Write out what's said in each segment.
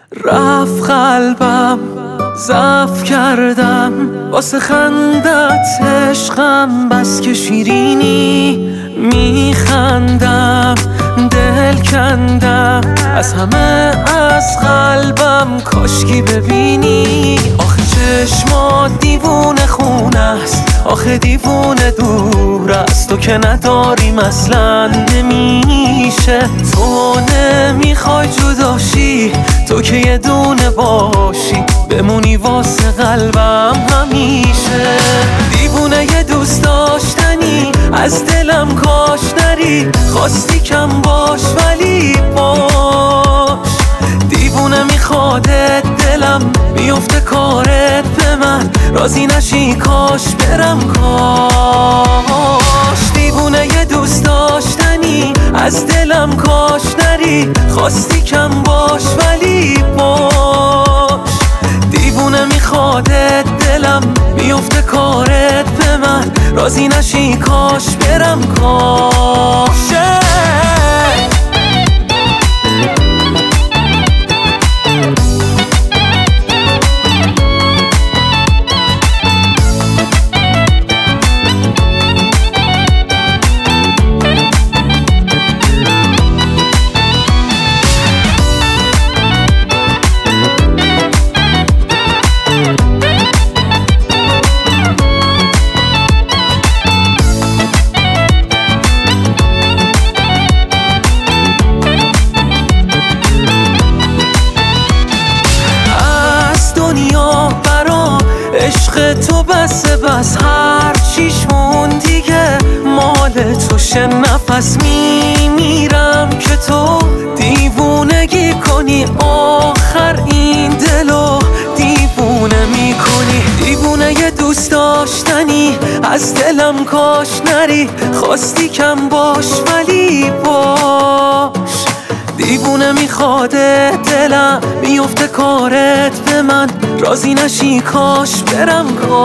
رفت قلبم ضعف کردم واسه خندت عشقم، بس که شیرینی میخندم دل کندم از همه از قلبم، کاشکی ببینی آخه چشمات دیوونه خونه است، آخه دیوونه دور است، تو که نداریم اصلا نمیشه، تو نمیخوای جداشی، تو که یه دونه باشی بمونی واسه قلبم همیشه. دیوونه یه دوست داشتنی از دلم کاش نری، خواستی کم باش ولی باش، دیوونه میخوادت دلم میفته کارت به من، راضی نشی کاش برم کاش. دیوونه یه دوست داشتنی از دلم کاش نری، خواستی کم باش ولی باش، دیوونه میخوادت دلم میفته کارت به من، راضی نشی کاش برم کاش. عشق تو بس هر چیش مون دیگه مال توشه، نفس میمیرم که تو دیوونگی کنی، آخر این دلو دیوونه میکنی. دیوونه یه دوست داشتنی از دلم کاش نری، خواستی کم باش ولی باش، دیوونه میخواده دلم میفته کارت به من، راضی نشی کاش برم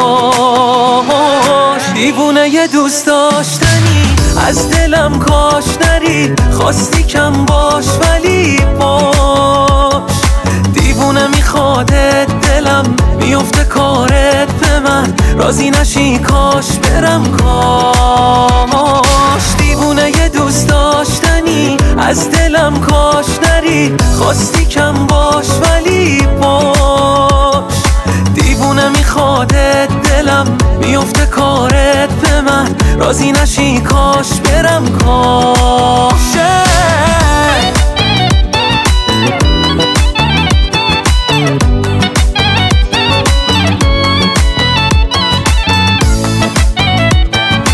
کاش. دیوونه یه دوست داشتنی از دلم کاش نری، خواستی کم باش ولی باش، دیوونه میخواده دلم میفته کارت به من، راضی نشی کاش برم کاش. دیوونه یه دوست داشتنی از دلم کاش نری، خواستی کم باش ولی باش، دیوونه میخوادت دلم میفته کارت به من، راضی نشی کاش برم کاش.